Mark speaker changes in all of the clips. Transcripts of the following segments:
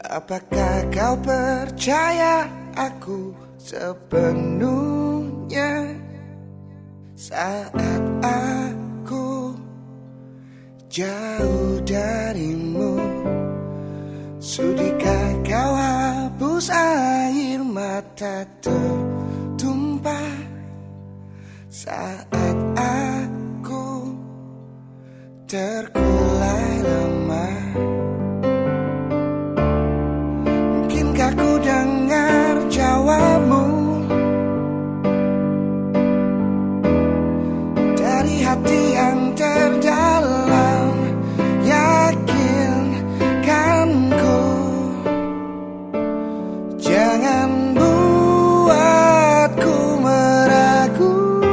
Speaker 1: Apakah kau percaya aku sepenuhnya saat aku jauh darimu? Sudikah kau hapus air mata tertumpah saat aku terkulai lemah? Mungkinkah ku dengar jawabmu dari hati yang terdalam? Yakinkan ku, jangan buatku meragu.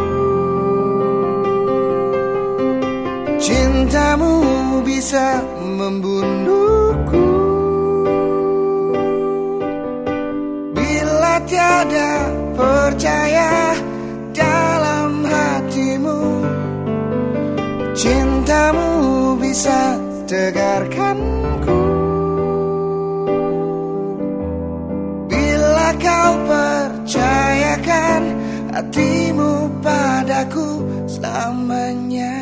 Speaker 1: Cintamu bisa membunuhku bila tiada percaya dalam hatimu. Cintamu bisa tegarkanku bila kau percayakan hatimu padaku selamanya.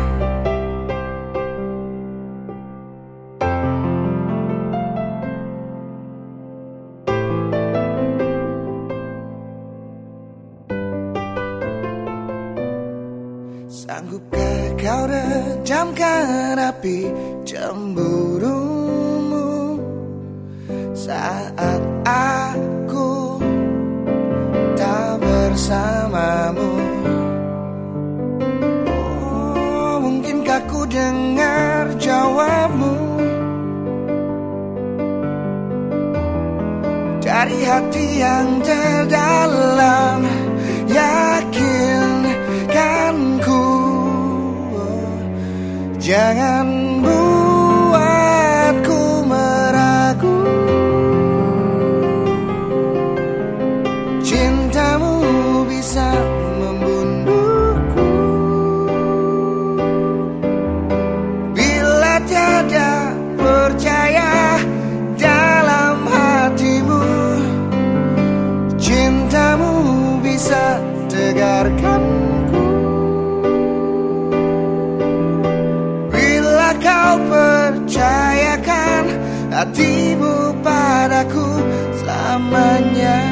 Speaker 1: Sanggupkah kau redamkan api cemburumu saat aku tak bersamamu? Oh, mungkinkah ku dengar jawabmu dari hati yang terdalam? Yakinkan ku, jangan buatku meragu. Cintamu bisa membunuhku bila tiada percaya dalam hatimu. Cintamu bisa tegarkanku bila kau percayakan hatimu padaku selamanya.